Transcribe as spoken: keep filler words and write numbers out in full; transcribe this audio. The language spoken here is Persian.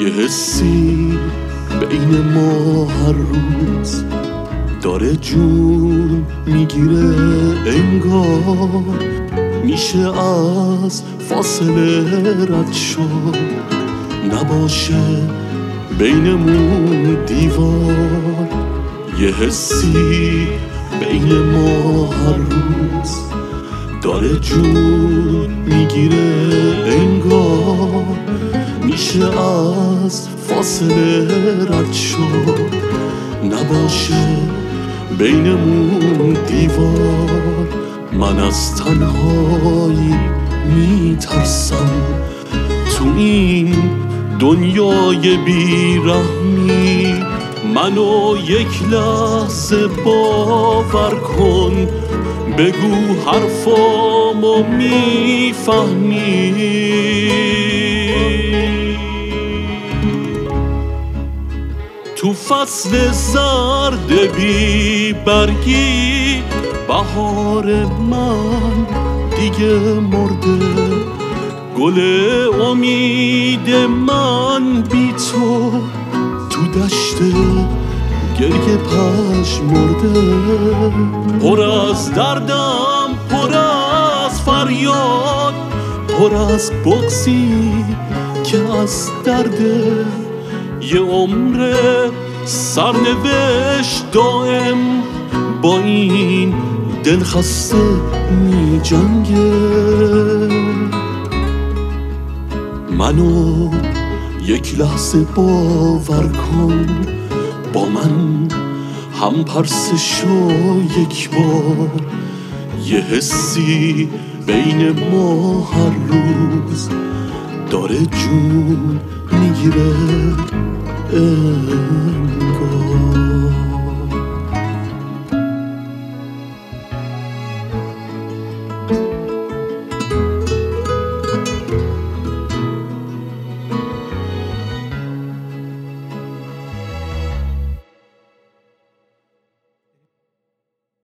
یه حسی بین ما هر روز داره جون میگیره، انگار میشه از فاصله رد شد، نباشه بینمون دیوار. یه حسی بین ما هر روز داره جون میگیره، انگار میشه از فاصله رد شد، نباشه بینمون دیوار. من از تنهایی میترسم تو این دنیای بیرحمی، منو یک لحظه باور کن، بگو حرفامو میفهمی. تو فصل زرد بی برگی بهار من دیگه مرده، گل امید من بی تو تو دشت گریه پژمرده. پر از دردم، پر از فریاد، پر از بغضی که از درده. یه عمر سرنوشت دائم با این دل خسته می جنگه. منو یک لحظه باور کن، با من هم پرسه شو یک بار. یه حسی بین ما هر روز داره جون میگیره، انگار